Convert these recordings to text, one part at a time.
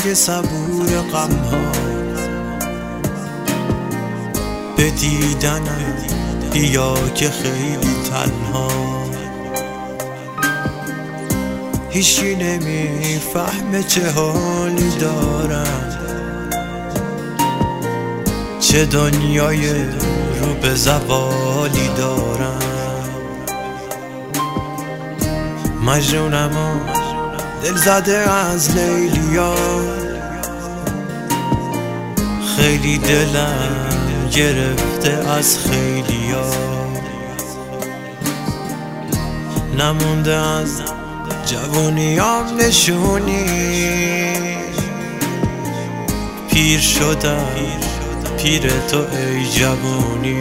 سنگ صبور غمها به دیدنم بیا که خیلی تنها هیچی نمیفهمه چه حالی دارم، چه دنیای رو به زوالی دارم. مجنونم و دل زده از لیلیا، خیلی دلم گرفته از خیلیا، نمونده از جوونیام نشونی. پیر شدم پیر تو ای جوونی،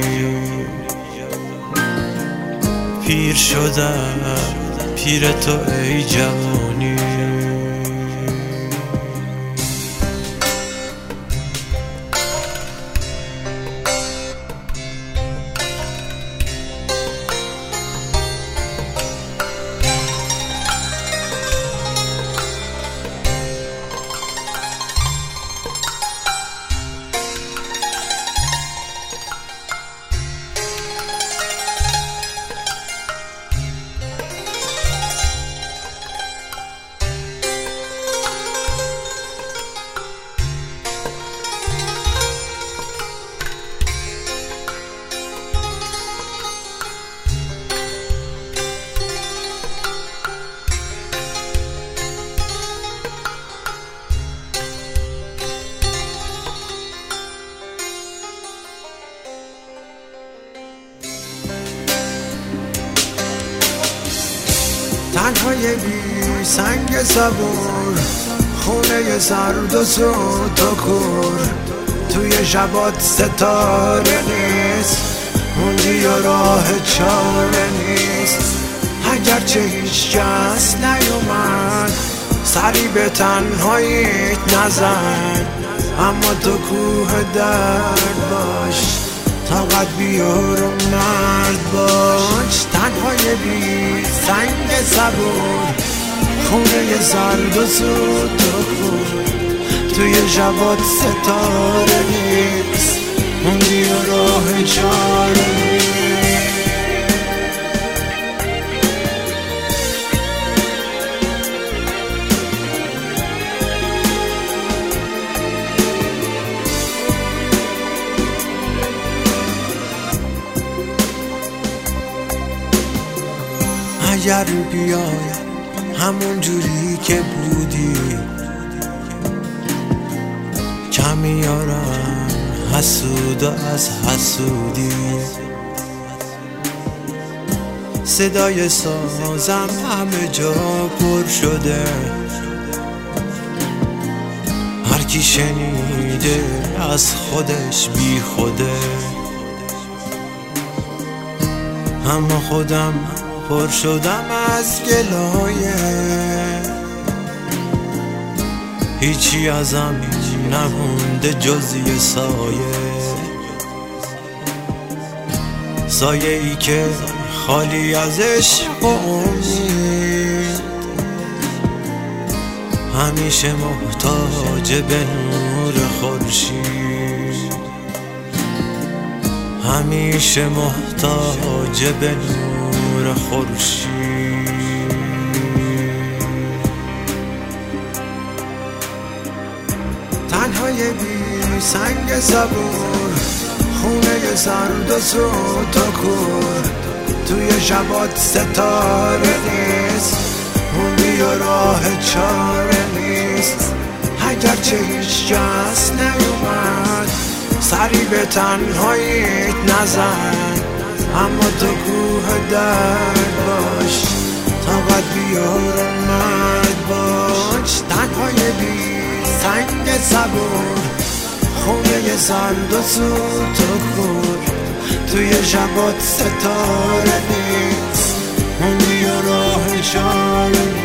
پیر شدم پیر تو ای جوونی. تنهای بی سنگ صبور، خونه سرد و سود و کور، توی شبات ستاره نیست، موندی و راه چاره نیست. اگرچه هیچ کس نیومد سری به تنهاییت نزن، اما تو کوه درد باش، طاقت بیار و مرد باش. تنهای بی سنگ صبور، خونه سرد و سود و کور، توی شبات ستاره نیست، موندی و راه چاره نیست. اگر بیای همون جوری که بودی، کمیارم حسود و از حسودی. صدای سازم همه جا پر شده، هر کی شنیده از خودش بی خوده، اما خودم پر شدم از گلایه. هیچی ازم نمونده جز یه سایه ای که خالی از عشق و امید، همیشه محتاج به نور خورشید، همیشه محتاج به نور خورشید. تنهای بی سنگ صبور، خونه سرد و سود و کور، توی شبات ستاره نیست، موندی و راه چاره نیست. اگرچه هیچ کس نیومد سری به تنهاییت نزن، اما تو کوه درد باش، طاقت بیار و مرد باش. تنهای بی سنگ صبور، خونه سرد و سود و کور، توی شبات ستاره نیست، موندی و راه چاره نیست.